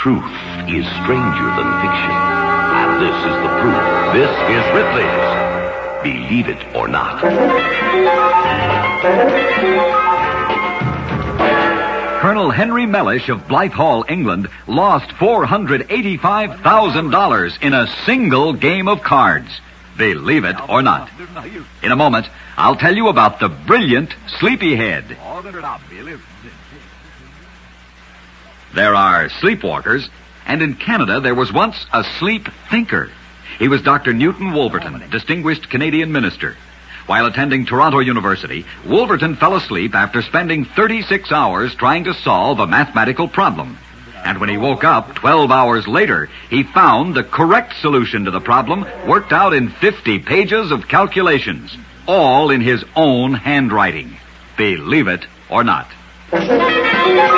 Truth is stranger than fiction. And this is the proof. This is Ripley's Believe It or Not. Colonel Henry Mellish of Blythe Hall, England, lost $485,000 in a single game of cards. Believe it or not. In a moment, I'll tell you about the brilliant Sleepyhead. There are sleepwalkers, and in Canada there was once a sleep thinker. He was Dr. Newton Wolverton, distinguished Canadian minister. While attending Toronto University, Wolverton fell asleep after spending 36 hours trying to solve a mathematical problem. And when he woke up 12 hours later, he found the correct solution to the problem, worked out in 50 pages of calculations, all in his own handwriting. Believe it or not.